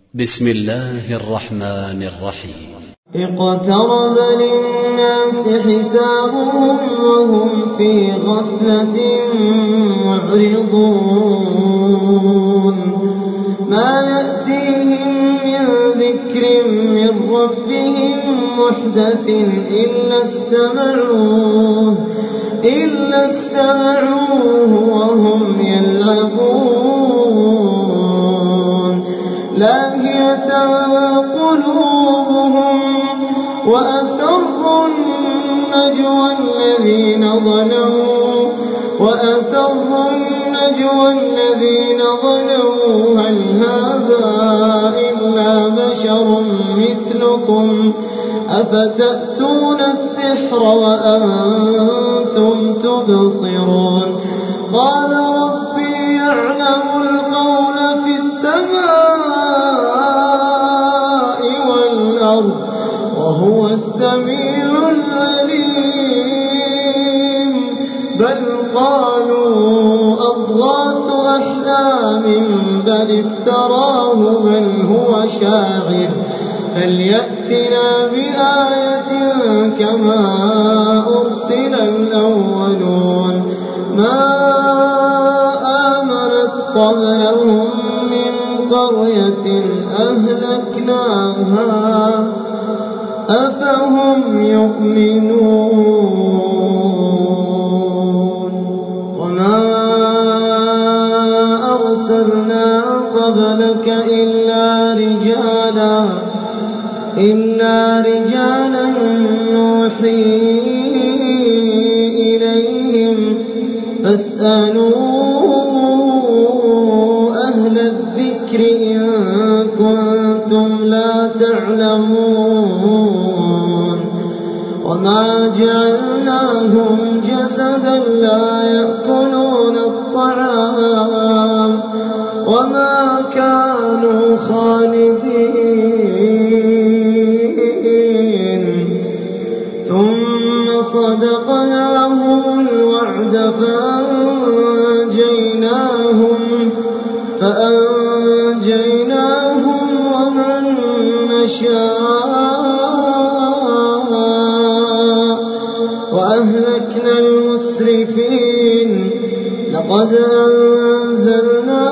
بسم الله الرحمن الرحيم. اقترب للناس حسابهم وهم في غفلة معرضون ما يأتيهم من ذكر من ربهم محدث إلا استمعوه وهم يلعبون لاهية قلوبهم وأسروا النجوى الذين ظلموا هل هذا إلا بشر مثلكم أفتأتون السحر وأنتم تبصرون قال ربي يعلم القول في السماء والأرض وهو السميع العليم بل قالوا أضغاث أحلام بل افتراه بل هو شاعر فليأتنا بآية كما أرسل الأولون ما آمنت قبلهم من قرية أهلكناها أفهم يؤمنون وما أرسلنا قبلك إلا رجالا نوحي إليهم فاسألوا أهل الذكر إن كنتم لا تعلمون وما جعلناهم جسدا لا يأكلون الطعام وما كانوا خالدين ثم صدقناهم الوعد فأنجيناهم ومن نشاء وأهلكنا المسرفين لقد أنزلنا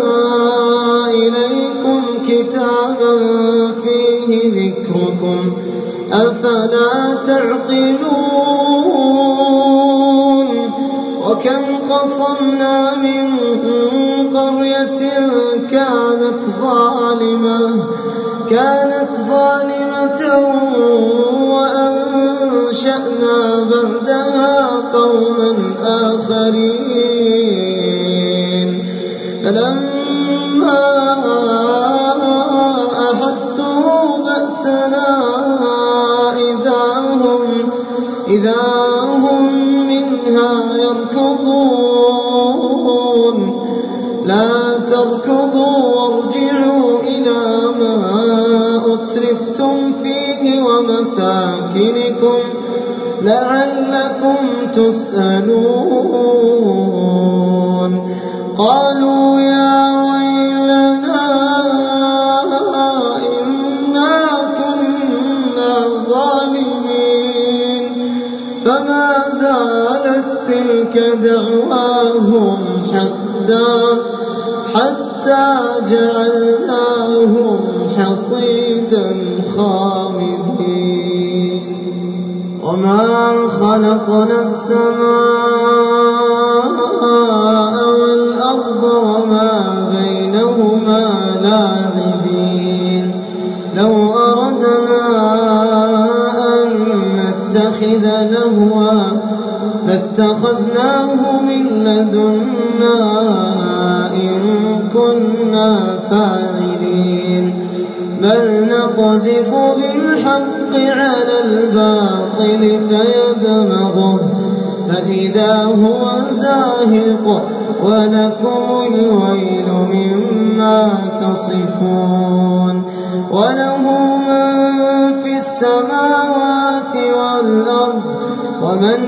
إليكم كتابا فيه ذكركم أفلا تعقلون وكم قصمنا من قرية كانت ظالمة وأنشأنا بعدها قوما آخرين فلما أحسوا بأسنا إذا هم منها يركضون لا تركضوا وارجعوا إلى ما أترفتم فيه ومساكنكم لعلكم تسألون قالوا يا ويلنا إنا كنا ظالمين فما زالت تلك دعواهم حتى جعلناهم حصيدا خامدين وما خلقنا السماء والأرض وما بينهما لاعبين لو أردنا أن نتخذ لهوا لاتخذناه من لدنا إن كنا فاعلين بل نقذف بالحق على الباطل فيدمغه فإذا هو زاهق ولكم الويل مما تصفون وله من في السماوات والأرض ومن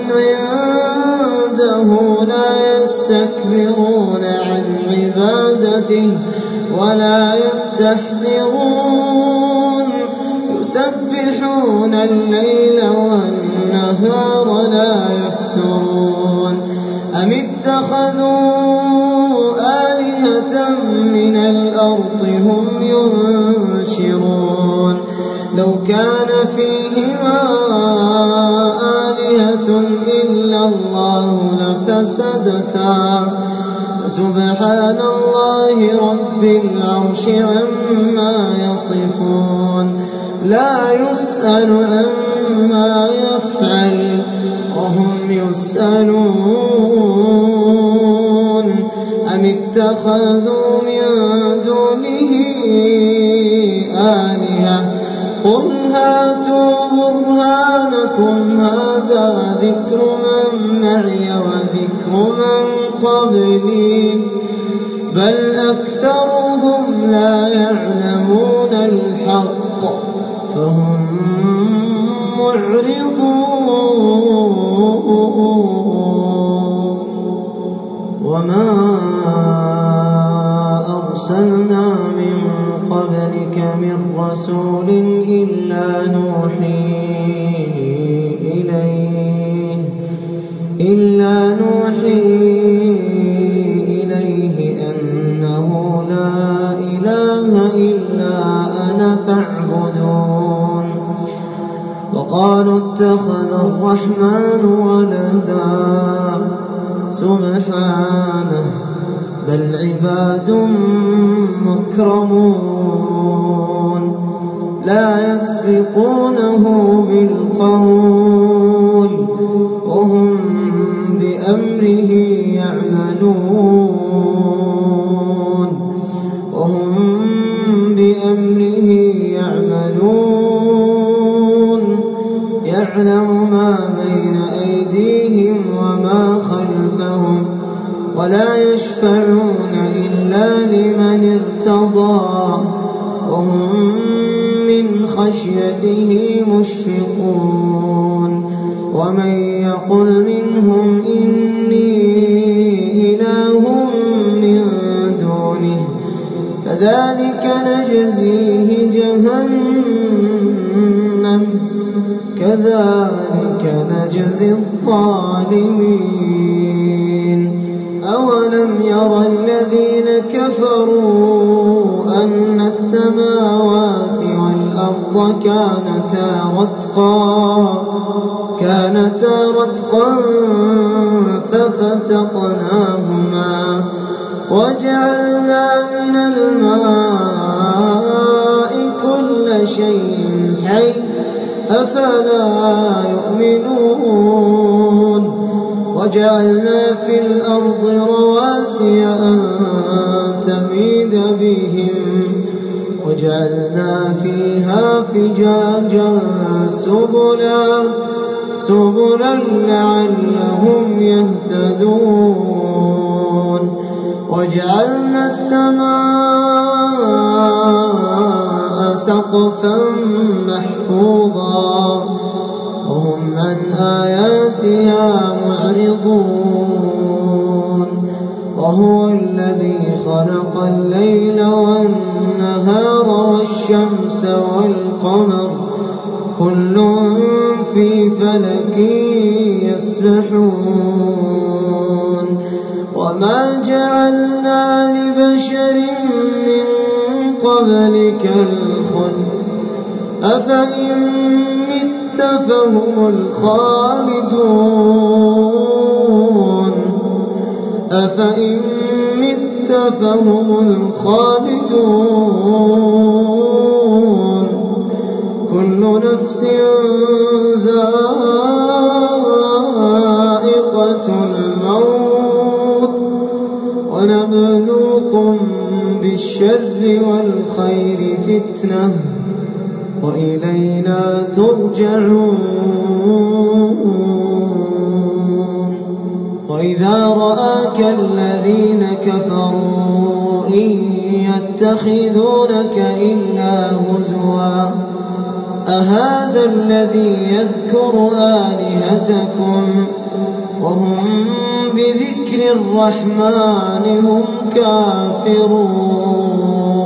عنده لا يستكبرون عن عبادته ولا يستحسرون يسبحون الليل والنهار لا يفترون أم اتخذوا آلهة من الأرض هم ينشرون لو كان فيهما آلهة إلا الله لفسدتا فسبحان الله رب العرش عما يصفون لا يسأل عما يفعل وهم يسألون أم اتخذوا من دونه آلهة قل هاتوا برهانكم هذا ذكر من معي وذكر من قبلي بل أكثرهم لا يعلمون الحق فهم معرضون وما أرسلنا من قبلك من رسول إلا نوحي إليه أنه لا إله إلا أنا فاعبدون وقالوا اتخذ الرحمن ولدا سبحانه بل عباد مكرمون لا يسبقونه بالقول وهم بأمره يعملون يعلم ما بين أيديهم وما خلفهم ولا يشفعون إلا لمن ارتضى وهم من خشيته مشفقون ومن يقل منهم إني إله من دونه فذلك نجزيه جهنم كذلك نجزي الظالمين أولم يرى الذين كفروا أن السماوات والأرض كانتا رتقا ففتقناهما وجعلنا من الماء كل شيء حي أفلا يؤمنون وجعلنا في الأرض رواسي أن تميد بهم وجعلنا فيها فجاجا سبلا لعلهم يهتدون وجعلنا السماء سقفا محفوظا وهم عن آياتها معرضون وهو الذي خلق الليل والنهار والشمس والقمر كل في فلك يسبحون وما جعلنا لبشر من قبلك الخلد أفإن مت فهم الخالدون كل نفس ذائقة الموت ونبلوكم بالشر والخير فتنة وإلينا ترجعون وإذا رآك الذين كفروا إن يتخذونك إلا هزوا أهذا الذي يذكر آلهتكم وهم بذكر الرحمن هم كافرون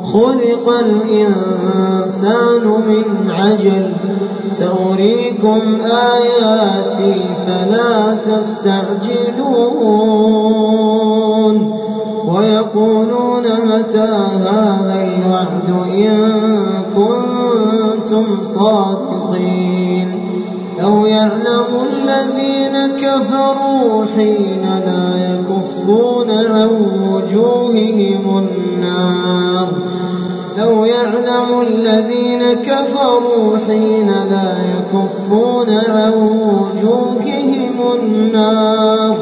خلق الإنسان من عجل سأريكم آياتي فلا تستعجلون ويقولون متى هذا الوعد إن كنتم صادقين لو يعلم الذين كفروا حين لا يكفون عن وجوههم النار لو يعلم الذين كفروا حين لا يكفون عن وجوههم النار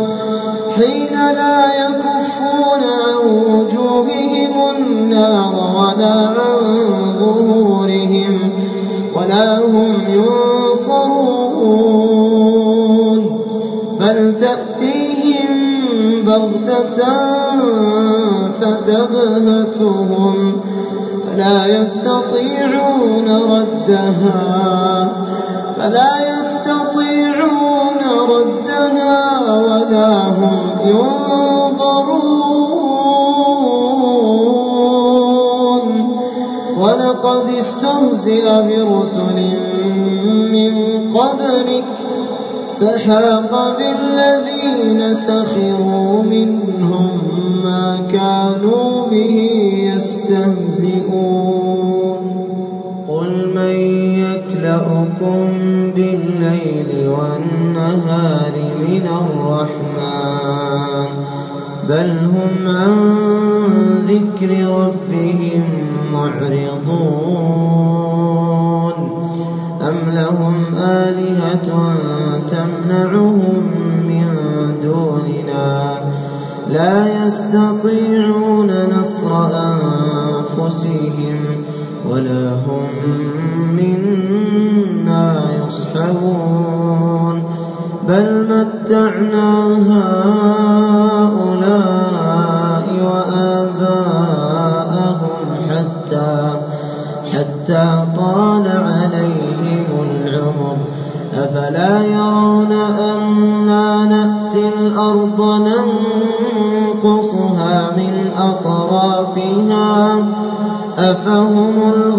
ولا عن ظهورهم ولا هم ينصرون بل تأتيهم بغتة فتبهتهم فلا يستطيعون ردها ولا هم ينظرون ولقد استهزئ برسل من قبلك فحاق بالذين سخروا منهم ما كانوا به يستهزئون قل من يكلؤكم بالليل والنهار من الرحمن بل هم عن ذكر ربهم معرضون أم لهم آلهة تمنعهم من دوننا لا يستطيعون نصر أنفسهم ولا هم منا يصحبون بل متعنا هؤلاء وآباءهم حتى طال عليهم العمر أفلا يرون أنا نأتي الأرض ننقصها من أطرافها أفهم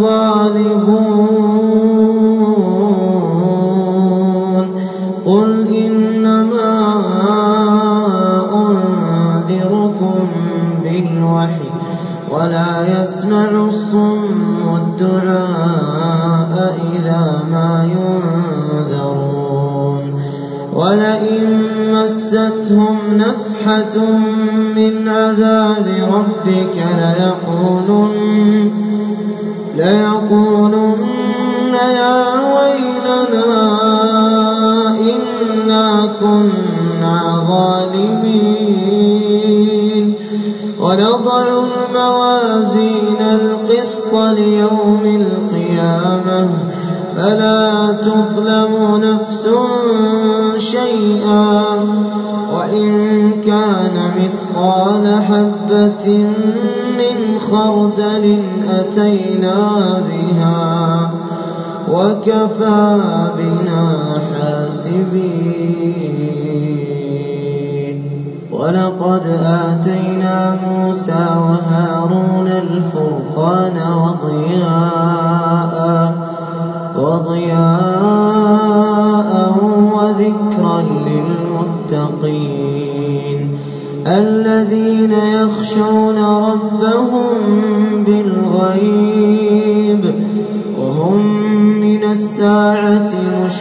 الغالبون قل إنما أنذركم بالوحي ولا يسمع الصم الدعاء إذا ما ينذرون ولئن مستهم نفحة من عذاب ربك ليقولن يا ويلنا إنا كنا ظالمين ونضع الموازين القسط ليوم القيامة فلا تظلم نفس شيئا وإن كان مثقال حبة من خردل أتينا بها وكفى بنا حاسبين ولقد آتينا موسى وهارون الفرقان وضياء وذكرا للمتقين الذين يخشون ربهم بالغيب وهم من الساعة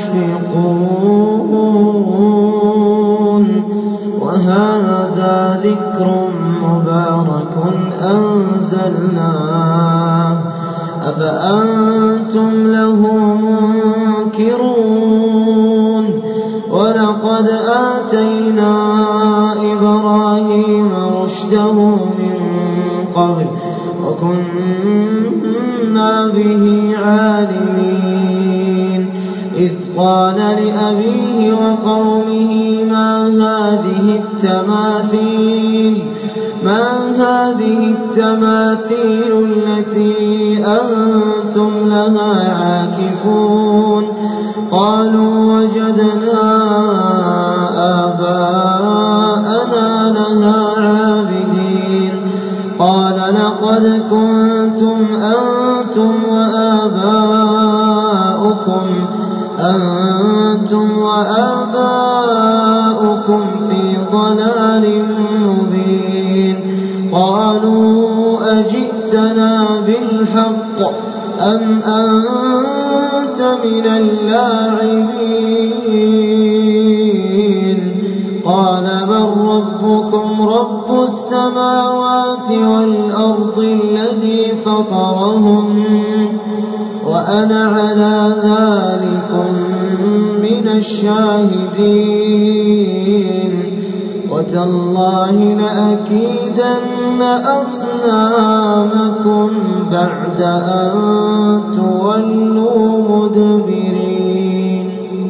مشفقون وهذا ذكر مبارك أنزلناه أفأنتم له منكرون ولقد آتينا إبراهيم رشده من قبل وكنا به عالمين إذ قال لأبيه وقومه ما هذه التماثيل التي أنتم لها عاكفون قالوا وجدنا آباءنا لها عابدين قال لقد كنتم أنتم وآباؤكم في ضلال مبين قالوا أجئتنا بالحق أم أنت من اللاعبين قال بل ربكم رب السماوات والأرض الذي فطرهم وأنا على ذلكم من الشاهدين وتالله لأكيدن أصنامكم بعد أن تولوا مدبرين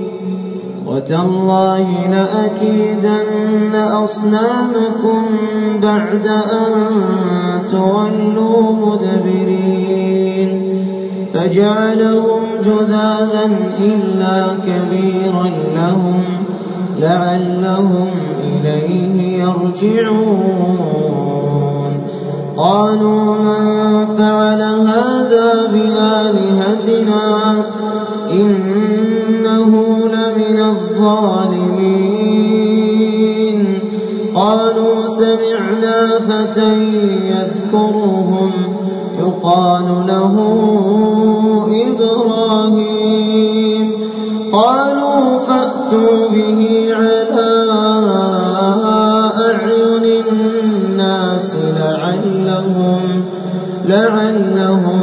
وتالله لأكيدن أصنامكم بعد أن تولوا مدبرين فجعلهم جذاذا إلا كبيرا لهم لعلهم إليه يرجعون قالوا من فعل هذا بآلهتنا إنه لمن الظالمين قالوا سمعنا فتى يذكرهم يقال له إبراهيم قالوا فأتوا به على أعين الناس لعلهم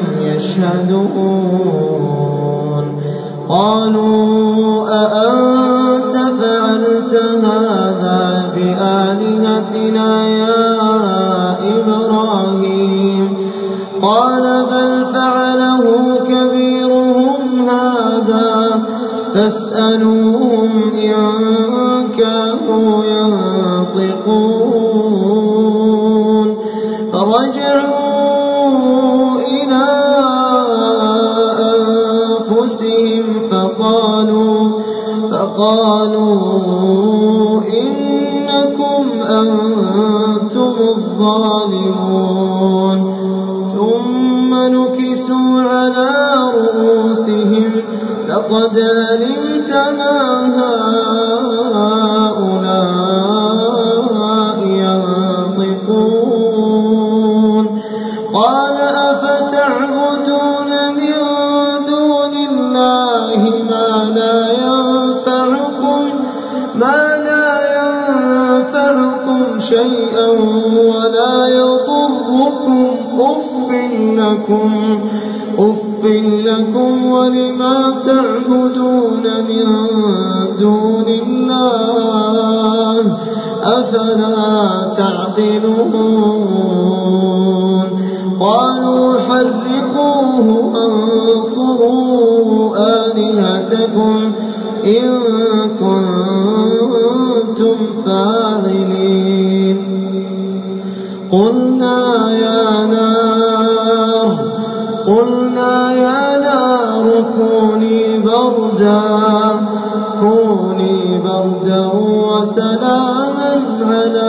يشهدون قالوا أأنت فعلت هذا بآلهتنا يا إبراهيم قال بل فعله كبيرهم هذا فاسألوهم إن كانوا ينطقون فرجعوا إلى أنفسهم فقالوا إنكم أنتم الظالمون ثم نكسوا على رؤوسهم لقد علمت ما هؤلاء ينطقون قال أفتعبدون من دون الله ما لا ينفعكم شيئا ولا يضركم أف لكم ولما تعبدون من دون الله أفلا تعقلون قالوا حرقوه وانصروا آلهتكم إن كنتم فاعلين قلنا يا نار كوني بردا وسلاما على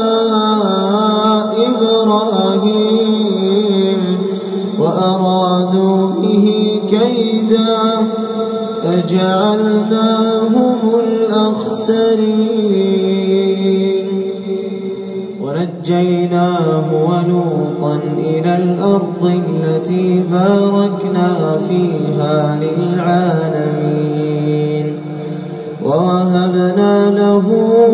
إبراهيم وأرادوا به كيدا فجعلناهم الأخسرين ونجيناه ولوطا إلى الأرض التي باركنا فيها للعالمين ووهبنا له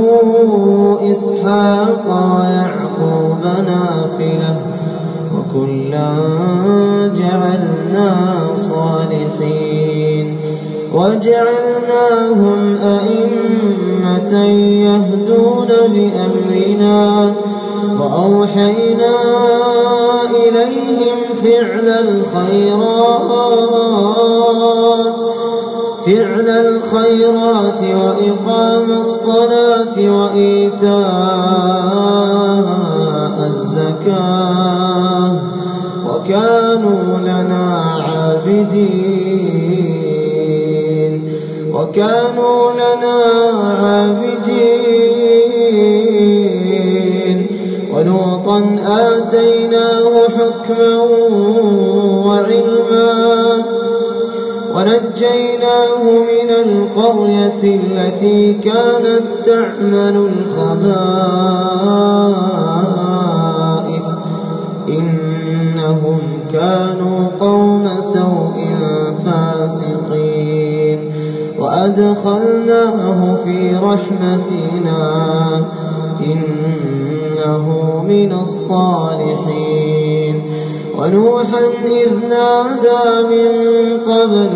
إسحاق ويعقوب نافلة وكلا جعلنا صالحين وجعلناهم أئمة يهدون بأمرنا وأوحينا إليهم فعل الخيرات وإقام الصلاة وإيتاء الزكاة وكانوا لنا عابدين ولوطا آتيناه حكما وعلما فنجيناه من القرية التي كانت تعمل الخبائث إنهم كانوا قوم سوء فاسقين وأدخلناه في رحمتنا إنه من الصالحين ونوحا إذ نادى من قبل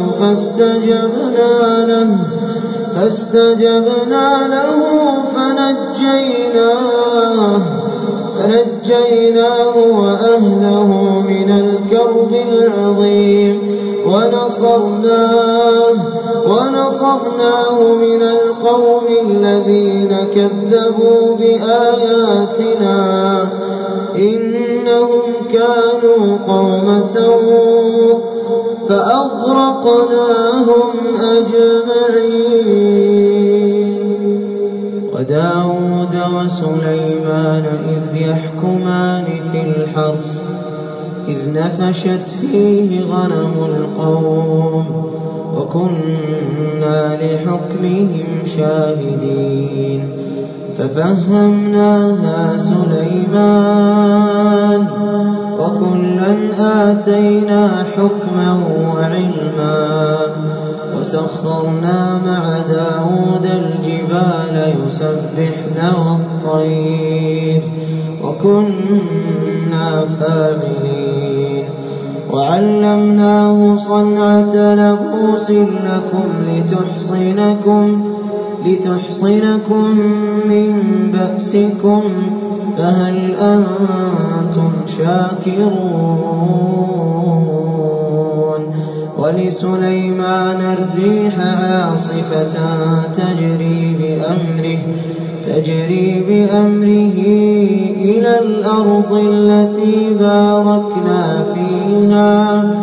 فاستجبنا له فنجيناه وأهله من الكرب العظيم ونصرناه من القوم الذين كذبوا بآياتنا إنهم كانوا قوم سوء فأغرقناهم أجمعين وداود وسليمان إذ يحكمان في الحرث إذ نفشت فيه غنم القوم وكنا لحكمهم شاهدين ففهمناها سليمان وكلا آتينا حكما وعلما وسخرنا مع داود الجبال يسبحن والطير وكنا فاعلين وعلمناه صنعة لبوس لكم لتحصنكم من بأسكم فهل أنتم شاكرون ولسليمان الريح عاصفة تجري بأمره إلى الأرض التي باركنا فيها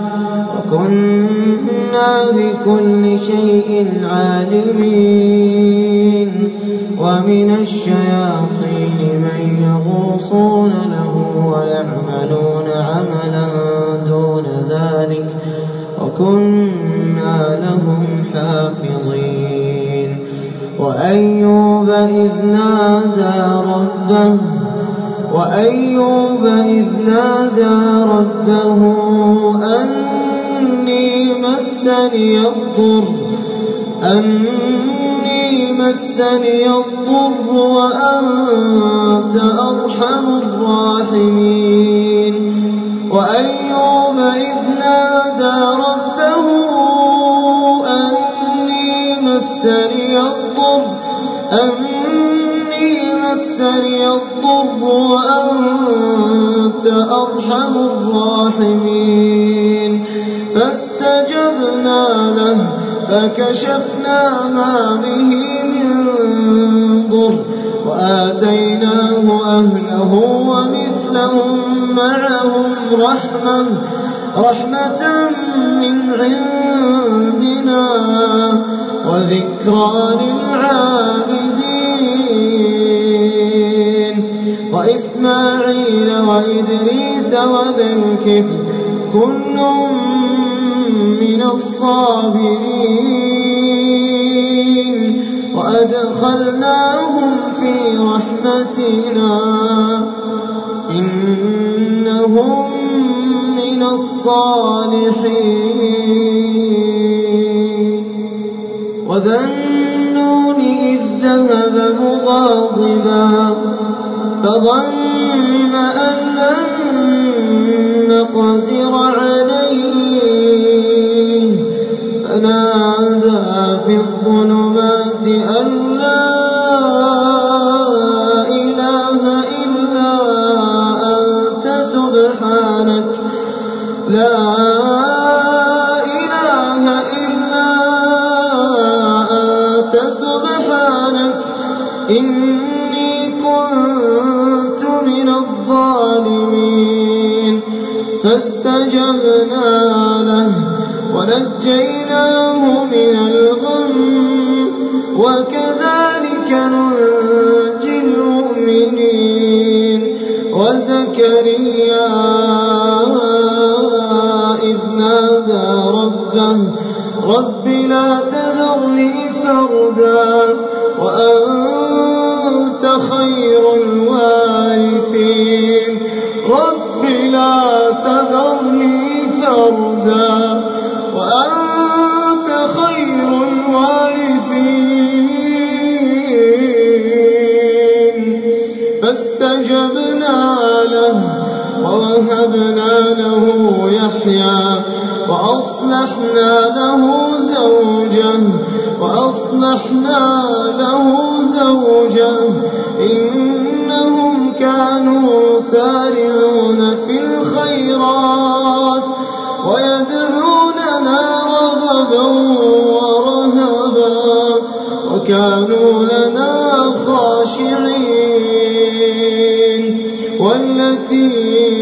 وكنا بكل شيء عالمين ومن الشياطين من يغوصون له ويعملون عملا دون ذلك وكنا لهم حافظين وأيوب إذ نادى ربه أني مسني الضر وأنت أرحم الراحمين وأيوب إذ نادى ربه أني مسني الضر وأنت أرحم الراحمين فاستجبنا له فكشفنا ما به من ضر وآتيناه أهله ومثلهم معهم رحمة من عندنا وذكرى للعابدين وإسماعيل وإدريس وذا الكفل كل من الصابرين وأدخلناهم في رحمتنا إنهم من الصالحين وذا النون إذ ذهب مغاضبا فظن أن لن نقدر عليه فنادى في الظلمات أن لا إله إلا أنت سبحانك إني كنت من الظالمين فاستجبنا له ونجيناه من الغم وكذلك ننجي المؤمنين وزكريا إذ نادى ربه رب لا تذرني فردا وأنت خير الوارثين رب لا تذرني فردا وأنت خير الوارثين فاستجبنا له ووهبنا له يحيى وأصلحنا له زوجه إنهم كانوا يسارعون في الخيرات ويدعوننا رغبا ورهبا وكانوا لنا خاشعين والتي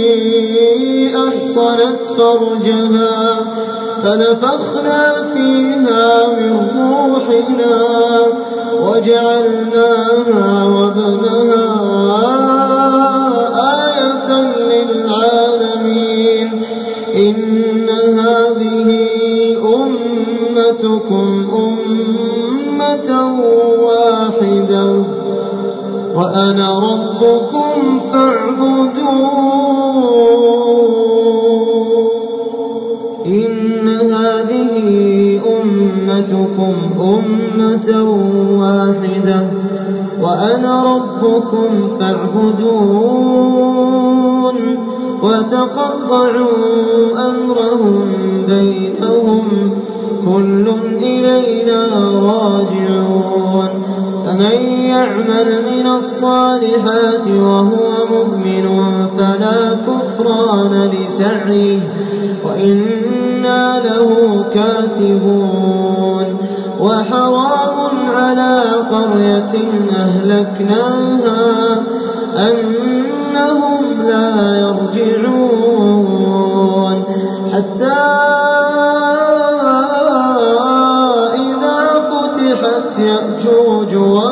أحصنت فرجها فنفخنا فيها من روحنا وجعلناها وابنها آية للعالمين إن هذه أمتكم أمة واحدة وأنا ربكم فاعبدون إن هذه أمتكم أمة واحدة وأنا ربكم فاعبدون وتقطعوا أمرهم بينهم كل إلينا راجعون فمن يعمل من الصالحات وهو مؤمن فلا كفران لسعيه وإنا له كاتبون وحرام على قرية أهلكناها أنهم لا يرجعون حتى إذا فتحت يأجوج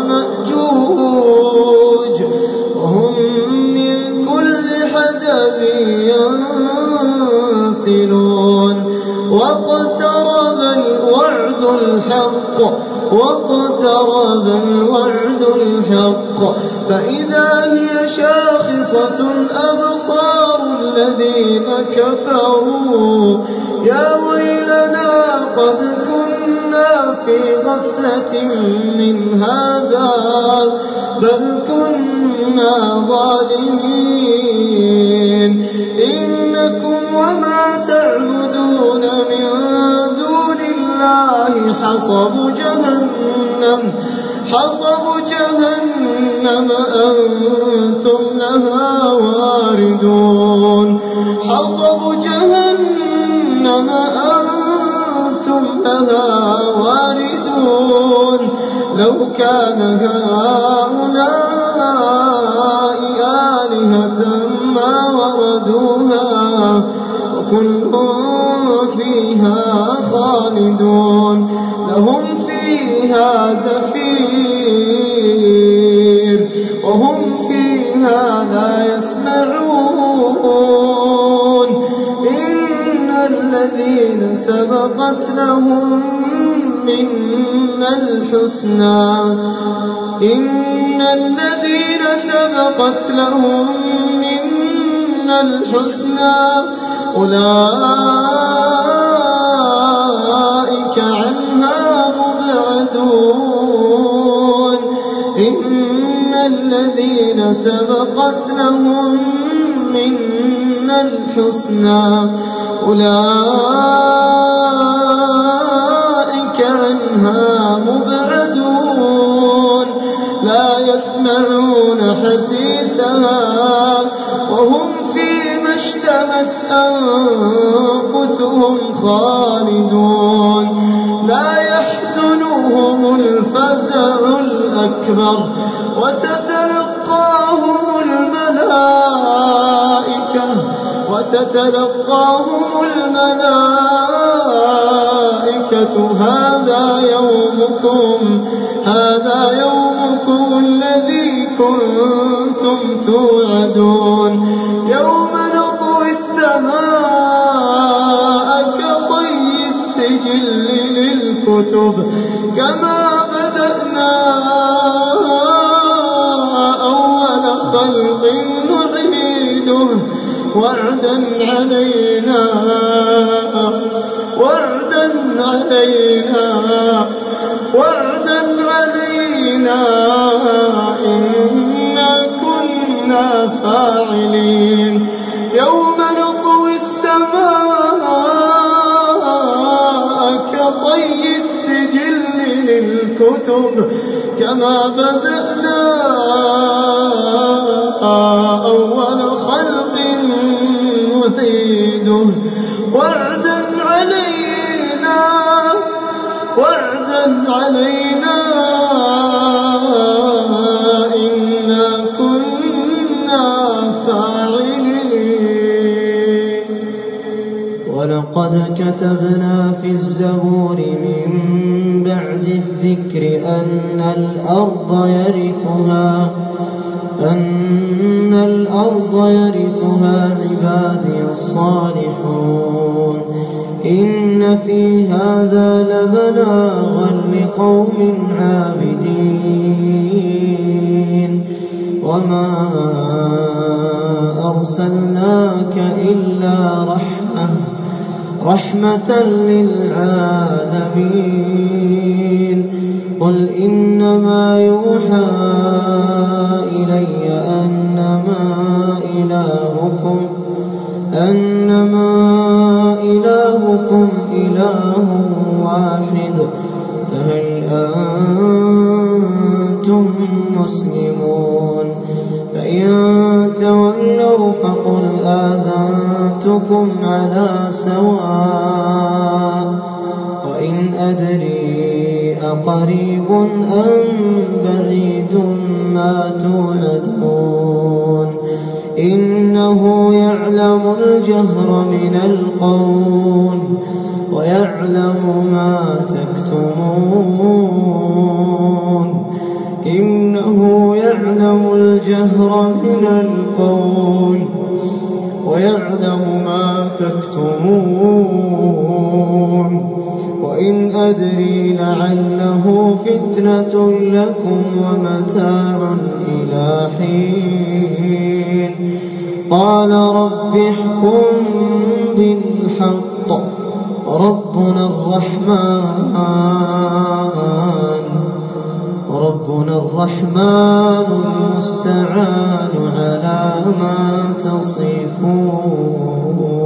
ومأجوج وهم من كل حدب ينسلون واقترب الوعد الحق فإذا هي شاخصة أبصار الذين كفروا يا ويلنا قد كنا في غفلة من هذا بل كنا ظالمين إنكم وما تعبدون من دون الله حصب جهنم أنتم لها واردون لو كان هؤلاء آلهة ما وردوها وكل فيها خالدون لهم فيها زفير وهم فيها لا يسمعون إن الذين سبقت لهم منا الحسنى أولئك عنها مبعدون إن الذين سبقت لهم منا الحسنى أولئك عنها مبعدون لا يسمعون حسيسها وهم فيما اشتهت أنفسهم خالدون لا يحزنهم الفزع الأكبر وتتلقاهم الملائكة هذا يومكم الذي كنتم توعدون يوم نطوي السماء كطي السجل للكتب كما بدأنا أول خلق نعيده وعدا علينا إنا كنا فاعلين يوم نطوي السماء كطي السجل للكتب كما بدأنا أول خلق نعيده وعدا علينا إنا كنا فاعلين ولقد كتبنا في الزبور من بعد الذكر أن الأرض يرثها عبادي الصالحون إن في هذا لبلاغا لقوم عابدين وما أرسلناك إلا رحمة للعالمين قل إنما يوحى إلي أنما إلهكم إله واحد فهل أنتم مسلمون فإن تولوا فقل آذنتكم على سواء وإن أدري أقريب أم بعيد ما توعدون إنه يعلم الجهر من القول ويعلم ما تكتمون إنه يعلم الجهر من القول ويعلم ما تكتمون وإن أدري لعله فتنة لكم ومتاع إلى حين قال رب احكم بالحق ربنا الرحمن المستعان على ما تصفون